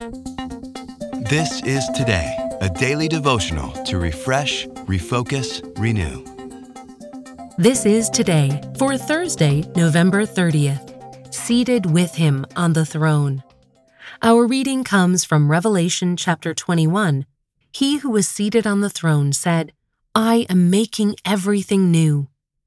This is Today, a daily devotional to refresh, refocus, renew. This is Today for Thursday, November 30th, Seated with Him on the Throne. Our reading comes from Revelation chapter 21. He who was seated on the throne said, "I am making everything new."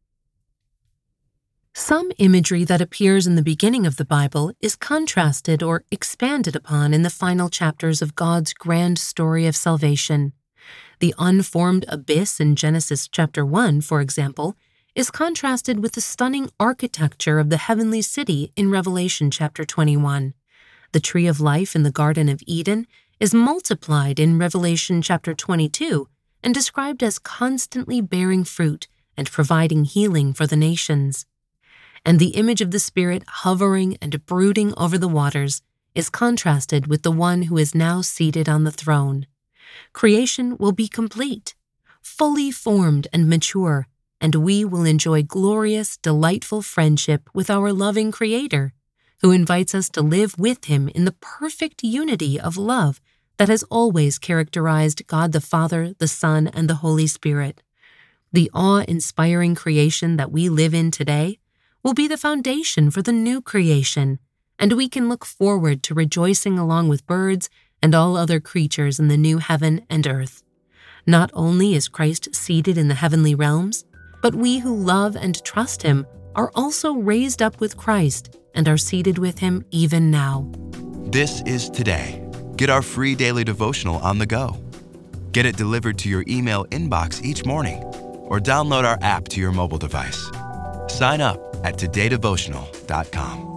Some imagery that appears in the beginning of the Bible is contrasted or expanded upon in the final chapters of God's grand story of salvation. The unformed abyss in Genesis chapter 1, for example, is contrasted with the stunning architecture of the heavenly city in Revelation chapter 21. The tree of life in the Garden of Eden is multiplied in Revelation chapter 22 and described as constantly bearing fruit and providing healing for the nations. And the image of the Spirit hovering and brooding over the waters is contrasted with the one who is now seated on the throne. Creation will be complete, fully formed and mature, and we will enjoy glorious, delightful friendship with our loving Creator, who invites us to live with Him in the perfect unity of love that has always characterized God the Father, the Son, and the Holy Spirit. The awe-inspiring creation that we live in today will be the foundation for the new creation, and we can look forward to rejoicing along with birds and all other creatures in the new heaven and earth. Not only is Christ seated in the heavenly realms, but we who love and trust Him are also raised up with Christ and are seated with Him even now. This is Today. Get our free daily devotional on the go. Get it delivered to your email inbox each morning, or download our app to your mobile device. Sign up at todaydevotional.com.